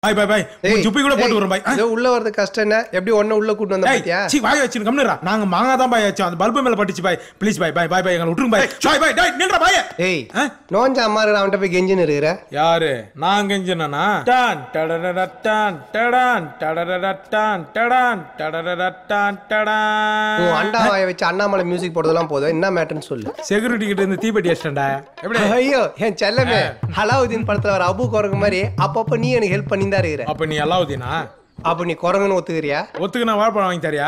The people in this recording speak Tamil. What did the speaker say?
பாய் பாய் பாய் ஜுப்பி கூட போட்டு வரேன் பாய். ஏதோ உள்ள வரது கஷ்டம் என்ன? எப்படி ஒண்ணு உள்ள கூட்டி வந்த பாத்தியா? சீ வாய் வச்சிரு கம்னரா. நாங்க மாங்கா தான் பாய் ஆச்சு. அந்த பல்பு மேல பட்டுச்சு பாய். ப்ளீஸ் பாய் பாய் பாய் பாய் எங்களை விட்டுருங்க பாய். பாய் பாய் டேய் நில்றா பாய். ஏய் நோஞ்சா அம்மா அவன்ட்ட போய் கெஞ்சின்னு இருக்கற. யாரு? நான் கெஞ்சினானா? டான் டடடடடான் டடான் டடடடடான் டடான் டடடடடான் டடான். ஓ அண்டா வாயை வச்சு அண்ணாமலை மியூசிக் போடுறதெல்லாம் போதும். என்ன மேட்டர்னு சொல்லு. செக்யூரிட்டி கிட்ட இருந்து தீபெட்டி அடிச்சடா. எப்படி? ஐயோ என் செல்லமே அலாவுதீன் படத்துல வர அபு குரங்கு மாதிரி அப்பப்ப நீ எனக்கு ஹெல்ப் பண்ணிதான் இருக்கற. அப்ப நீ அலாவுதீனா? அப்ப நீ குரங்குன்னு ஒத்துக்கிறியா? ஒத்துக்கு நான் வாழைப்பழம் வாங்கி தரியா?